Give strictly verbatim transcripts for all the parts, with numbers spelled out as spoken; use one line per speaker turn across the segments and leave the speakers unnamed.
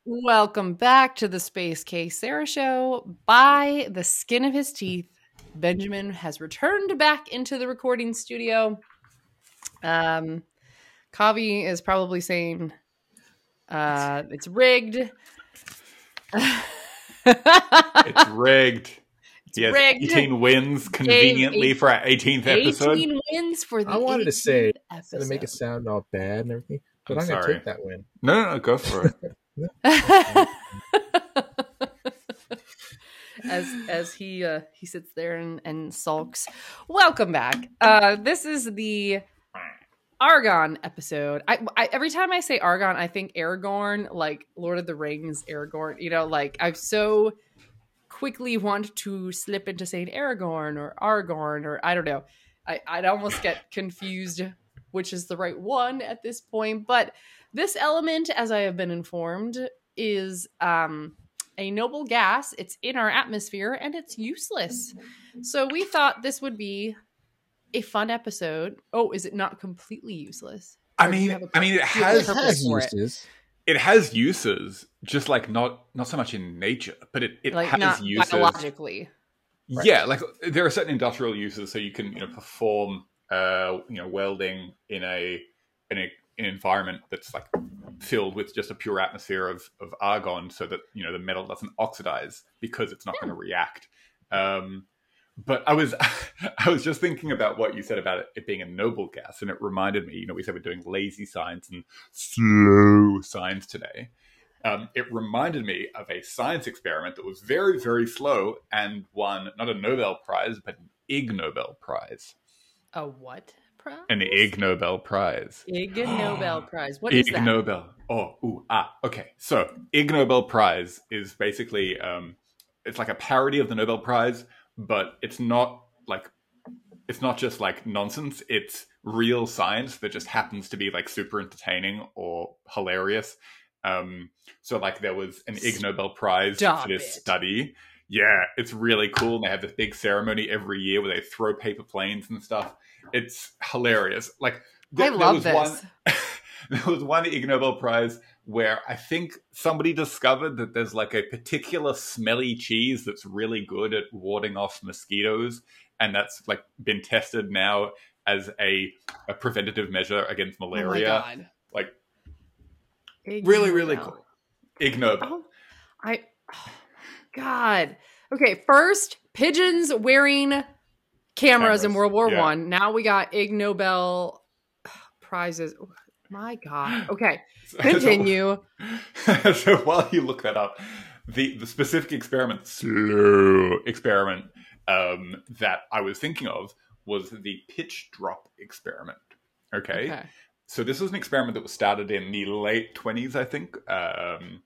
Welcome back to the Space Case Sarah Show. By the skin of his teeth, Benjamin has returned back into the recording studio. Um, Kavi is probably saying uh, it's rigged.
It's rigged.
It's
he has
rigged.
eighteen wins conveniently
eight,
for our eighteenth episode.
eighteen wins for the
I wanted to say,
episode.
to make it sound all bad and everything, but
I'm
I'm, going to
sorry.
take that win.
No, no, no, go for it.
as as he uh, he sits there and, and sulks. Welcome back. Uh, this is the Argon episode. I, I every time I say Argon, I think Aragorn, like Lord of the Rings, Aragorn. You know, like I so quickly want to slip into saying Aragorn or Aragorn or I don't know. I I'd almost get confused which is the right one at this point, but this element, as I have been informed, is um, a noble gas. It's in our atmosphere and it's useless. So we thought this would be a fun episode. Oh, is it not completely useless?
I mean, I mean, it has,
It has uses.
It has uses, just like not not so much in nature, but it, it
like
has
not
uses
biologically.
Right.
Yeah, like there are certain industrial uses, so you can you know perform uh, you know welding in a in a an environment that's like filled with just a pure atmosphere of, of argon so that, you know, the metal doesn't oxidize because it's not yeah. going to react. Um, but I was, I was just thinking about what you said about it, it being a noble gas. And it reminded me, you know, we said we're doing lazy science and slow science today. Um, it reminded me of a science experiment that was very, very slow and won not a Nobel Prize, but an Ig Nobel Prize.
A what? Prize?
An Ig Nobel Prize.
Ig Nobel Prize. What
Ig
is that?
Nobel. Oh, ooh, ah, okay. So, Ig Nobel Prize is basically, um, it's like a parody of the Nobel Prize, but it's not like, it's not just like nonsense. It's real science that just happens to be like super entertaining or hilarious. Um, so like there was an Ig Nobel Prize
Stop
for this
it.
study. Yeah, it's really cool. And they have this big ceremony every year where they throw paper planes and stuff. It's hilarious. Like
I love
there was
this.
One, there was one Ig Nobel Prize where I think somebody discovered that there's like a particular smelly cheese that's really good at warding off mosquitoes, and that's like been tested now as a, a preventative measure against malaria.
Oh my God.
Like
Ig
really, really
Nobel.
cool. Ig Nobel.
Oh, I, oh, God. Okay, first, pigeons wearing cameras,
Cameras,
in World War
yeah.
One. Now we got Ig Nobel prizes. Oh, my God. Okay, continue.
So, so while you look that up, the, the specific experiment, slow experiment, um, that I was thinking of was the pitch drop experiment. Okay?
Okay.
So this was an experiment that was started in the late twenties, I think. Um,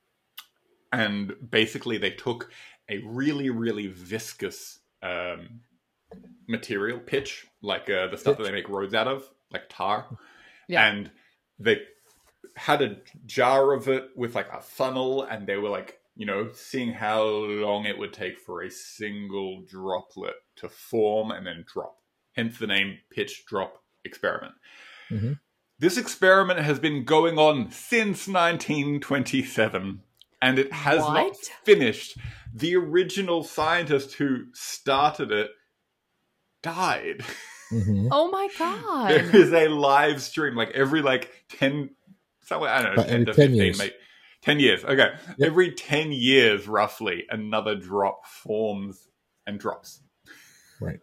and basically they took a really, really viscous um, material, pitch, like uh, the stuff that they make roads out of, like tar.
Yeah.
And they had a jar of it with like a funnel, and they were like, you know, seeing how long it would take for a single droplet to form and then drop. Hence the name pitch drop experiment.
Mm-hmm.
This experiment has been going on since nineteen twenty-seven, and it has
What?
not finished. The original scientist who started it died.
Mm-hmm.
Oh, my God.
There is a live stream, like every like ten, somewhere I don't know,
But
ten
every
to
ten
fifteen,
years.
maybe ten years. Okay,
Yep.
every ten years, roughly, another drop forms and drops.
Right.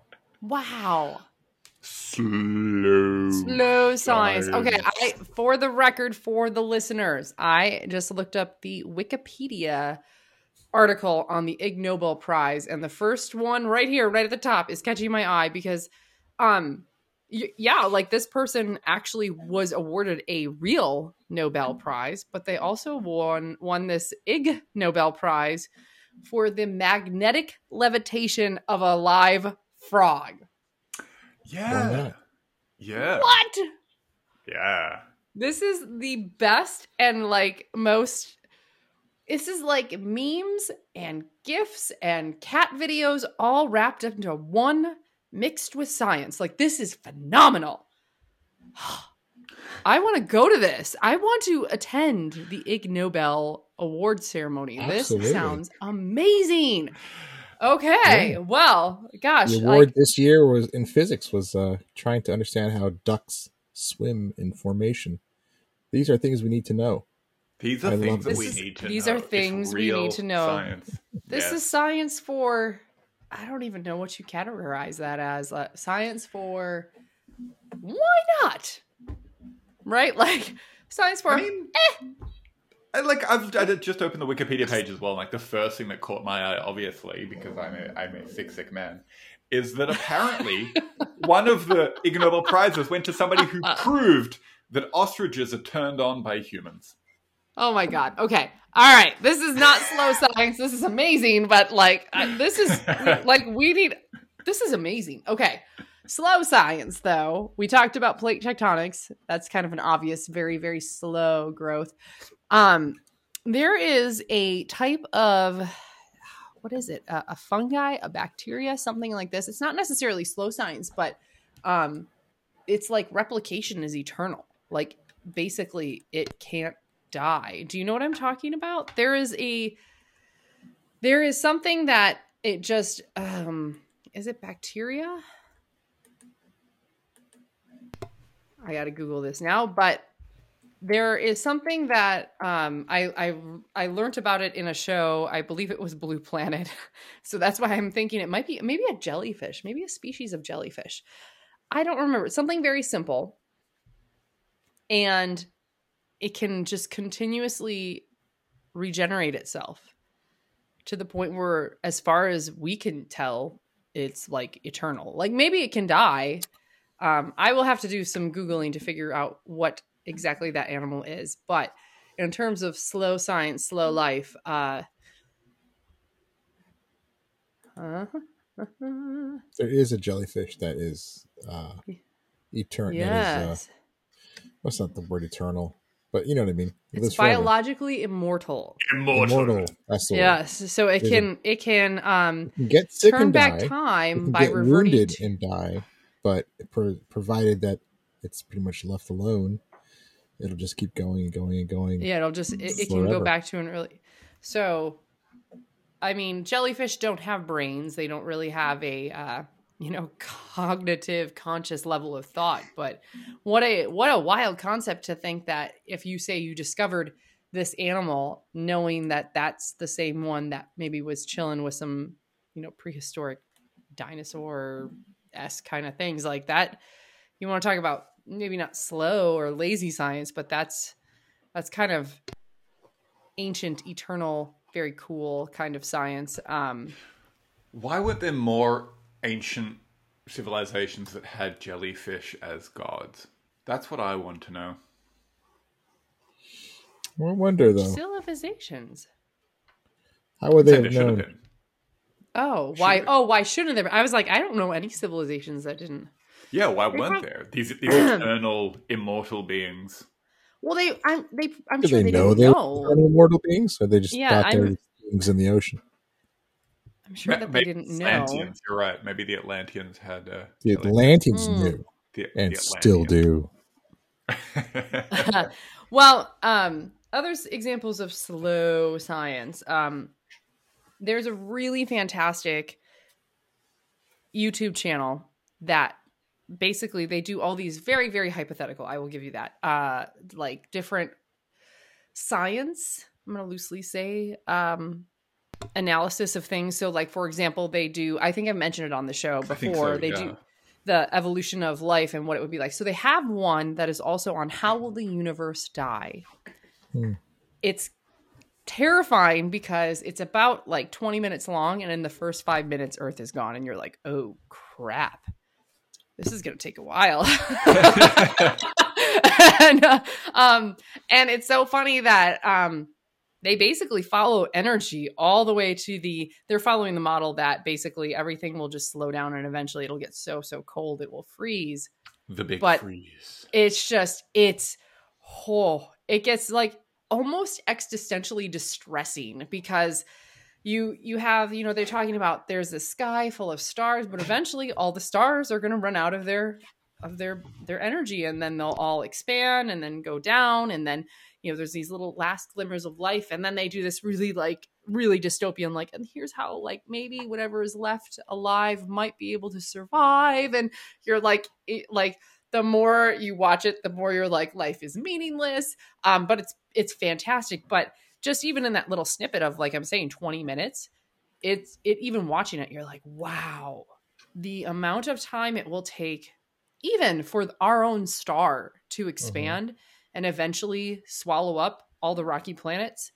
Wow.
Slow,
Slow science. Okay,
science.
I for the record, for the listeners, I just looked up the Wikipedia article on the Ig Nobel Prize, and the first one right here, right at the top, is catching my eye because, um, y- yeah, like this person actually was awarded a real Nobel Prize, but they also won won this Ig Nobel Prize for the magnetic levitation of a live frog.
Why
Yeah,
not?
yeah,
What?
yeah.
This is the best and like most. This is like memes and GIFs and cat videos all wrapped up into one mixed with science. Like, this is phenomenal. I want to go to this. I want to attend the Ig Nobel award ceremony.
Absolutely.
This sounds amazing. Okay,
Yeah.
well, gosh,
The award
like,
this year was in physics was uh, trying to understand how ducks swim in formation. These are things we need to know.
These are
I love
things that
this.
we
This is-
need to
these
know.
are
It's
things we
real
need to know.
Science.
this
Yes.
is science for, I don't even know what you categorize that as. Uh, science for, why not? Right? Like, science for,
I mean, I, like I've I did just opened the Wikipedia page as well. And, like the first thing that caught my eye, obviously, because I'm a I'm a sick sick man, is that apparently one of the Ig Nobel prizes went to somebody who proved that ostriches are turned on by humans.
oh my God. Okay. All right. This is not slow science. This is amazing. But like, I, this is like, we need, this is amazing. Okay. Slow science, though. We talked about plate tectonics. That's kind of an obvious, very, very slow growth. Um, there is a type of, what is it? A, a fungi, a bacteria, something like this. It's not necessarily slow science, but um, it's like replication is eternal. Like basically it can't die. Do you know what I'm talking about? There is a, there is something that it just, um, is it bacteria? I got to Google this now, but there is something that um, I, I I learned about it in a show. I believe it was Blue Planet. So that's why I'm thinking it might be maybe a jellyfish, maybe a species of jellyfish. I don't remember. It's something very simple. And it can just continuously regenerate itself to the point where, as far as we can tell, it's like eternal. Like maybe it can die. Um, I will have to do some Googling to figure out what exactly that animal is. But in terms of slow science, slow life, uh, uh,
There is a jellyfish that is uh, eternal.
yes,
Uh, what's not the word eternal? But you know what I mean. It
it's
lives forever.
biologically immortal.
Immortal.
Immortal. That's the word.
Yes, so it
There's
can it can um,
You can get sick
turn
and
back
die. You
time
can
by
get
reverting
wounded
to,
and die, but pro- provided that it's pretty much left alone, it'll just keep going and going and going.
yeah, it'll just it, it can go
Forever.
back to an early. So, I mean, jellyfish don't have brains. They don't really have a uh, you know cognitive, conscious level of thought. But what a what a wild concept to think that if you say you discovered this animal, knowing that that's the same one that maybe was chilling with some you know prehistoric dinosaur esque kind of things like that. You want to talk about maybe not slow or lazy science, but that's that's kind of ancient, eternal, very cool kind of science. Um,
Why weren't there more ancient civilizations that had jellyfish as gods? That's what I want to know.
I wonder though,
civilizations.
how would they
Said
have
there should have
known?
been.
Oh, why?
Should-
Oh, why shouldn't there? I was like, I don't know any civilizations that didn't.
Yeah, why
They
weren't
prob-
there? These these eternal, immortal beings.
Well, they, I'm, they, I'm
Did
sure
they,
they,
know
didn't
they
know.
were immortal beings, or they just
Yeah,
thought they
I'm-
were beings in the ocean?
I'm sure that they
Maybe
didn't
the
know.
Atlanteans, you're right. Maybe the Atlanteans had. Uh,
The
jelly-
Atlanteans
Mm.
knew,
the,
and
the
still do.
Atlanteans.
Well, um, other s- examples of slow science. Um, there's a really fantastic YouTube channel that basically they do all these very, very hypothetical. I will give you that. Uh, like different science. I'm going to loosely say um, analysis of things. So, like for example, they do. I think I've mentioned it on the show
I think
before.
so,
they
yeah.
do the evolution of life and what it would be like. So they have one that is also on how will the universe die.
Hmm.
It's terrifying because it's about like twenty minutes long, and in the first five minutes Earth is gone and you're like, oh crap, this is gonna take a while. and, uh, um, and it's so funny that um, they basically follow energy all the way to the they're following the model that basically everything will just slow down and eventually it'll get so so cold it will freeze.
The big
But-
freeze.
It's just it's oh it gets like almost existentially distressing because you you have you know they're talking about there's this sky full of stars, but eventually all the stars are going to run out of their of their their energy, and then they'll all expand and then go down, and then you know there's these little last glimmers of life, and then they do this really like really dystopian like, and here's how like maybe whatever is left alive might be able to survive, and you're like it, like the more you watch it, the more you're like life is meaningless. Um, but it's it's fantastic. But just even in that little snippet of like I'm saying twenty minutes, it's it even watching it, you're like, wow, the amount of time it will take even for our own star to expand mm-hmm. and eventually swallow up all the rocky planets.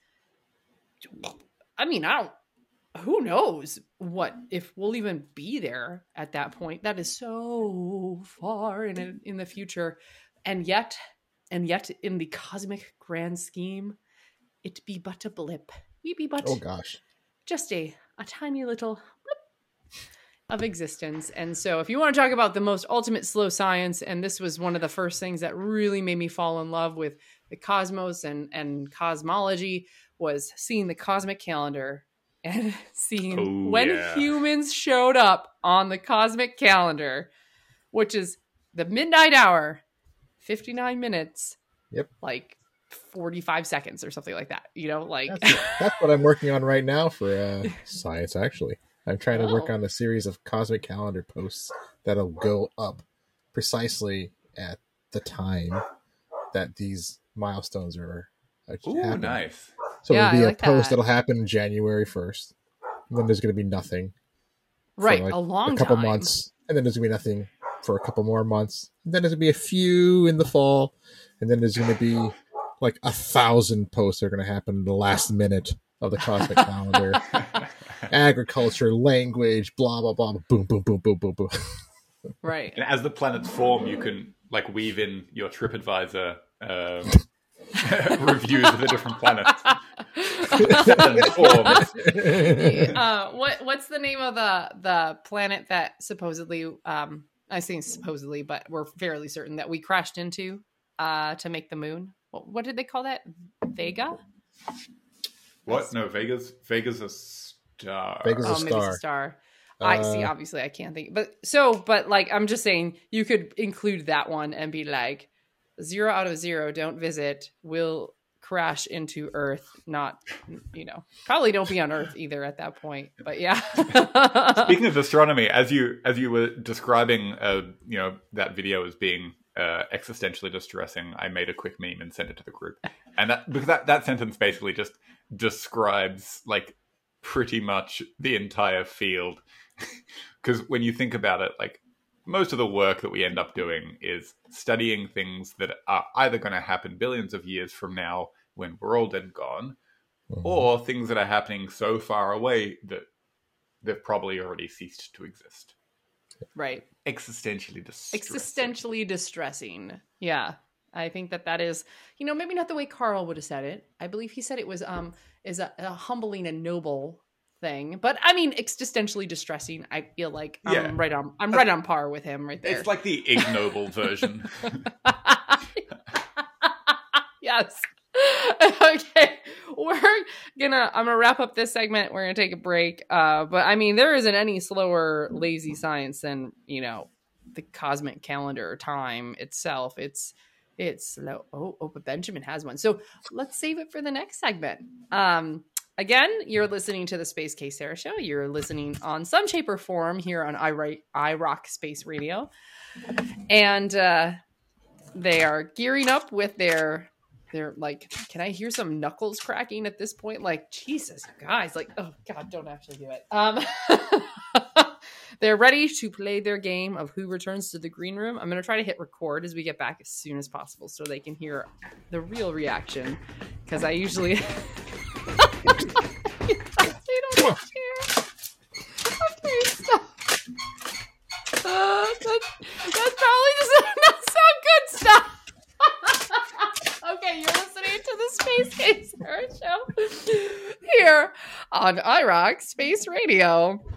I mean, I don't, who knows what, if we'll even be there at that point. That is so far in in the future. And yet, and yet in the cosmic grand scheme, it be but a blip. We be but
oh gosh,
just a, a tiny little blip of existence. And so if you want to talk about the most ultimate slow science, and this was one of the first things that really made me fall in love with the cosmos and, and cosmology, was seeing the cosmic calendar and seeing oh, when yeah. humans showed up on the cosmic calendar, which is the midnight hour, fifty-nine minutes,
yep,
like forty-five seconds or something like that. You know, like
that's, that's what I'm working on right now for uh, science. Actually, I'm trying to oh. work on a series of cosmic calendar posts that'll go up precisely at the time that these milestones are. are
Ooh, happening. Nice.
So yeah, it'll be like a post that. that'll happen January first. And then there's going to be nothing.
Right,
like
a long
a couple
time.
months. And then there's going to be nothing for a couple more months. And then there's going to be a few in the fall. And then there's going to be like a thousand posts that are going to happen in the last minute of the cosmic calendar. Agriculture, language, blah, blah, blah. Boom, boom, boom, boom, boom, boom.
Right.
And as the planets form, you can like weave in your TripAdvisor um, reviews of the different planets.
uh, what what's the name of the the planet that supposedly um I say supposedly, but we're fairly certain that we crashed into uh to make the moon? What, what did they call that? Vega?
What? That's... No, Vega's Vega's a star.
Vega's
oh,
a star.
Maybe it's a star. Uh, I see. Obviously, I can't think. But so, but like, I'm just saying, you could include that one and be like, zero out of zero. Don't visit. Will crash into Earth. Not, you know, probably don't be on Earth either at that point. But yeah.
Speaking of astronomy, as you as you were describing, uh, you know, that video as being uh, existentially distressing, I made a quick meme and sent it to the group, and that because that that sentence basically just describes like pretty much the entire field. Because when you think about it, like most of the work that we end up doing is studying things that are either going to happen billions of years from now when we're all dead and gone, mm-hmm. or things that are happening so far away that they've probably already ceased to exist.
Right.
Existentially distressing.
Existentially distressing. Yeah. I think that that is, you know, maybe not the way Carl would have said it. I believe he said it was um is a, a humbling and noble thing, but I mean existentially distressing. I feel like I'm yeah. right on I'm right on par with him right there.
It's like the ignoble version.
Yes. Okay, we're gonna I'm gonna wrap up this segment. We're gonna take a break, uh but I mean there isn't any slower lazy science than, you know, the cosmic calendar time itself. It's it's slow. Oh, oh but Benjamin has one, so let's save it for the next segment. um Again, you're listening to the Space Case Sarah Show. You're listening on some shape or form here on I, I Rock Space Radio. And uh, they are gearing up with their, their, like, can I hear some knuckles cracking at this point? Like, Jesus, guys, like, oh, God, don't actually do it. Um, they're ready to play their game of Who Returns to the Green Room. I'm going to try to hit record as we get back as soon as possible so they can hear the real reaction. Because I usually... They don't care. Okay, stop. Uh, that's, that's probably just not so good stuff. Okay, you're listening to the Space Case Sarah Show here on I Rock Space Radio.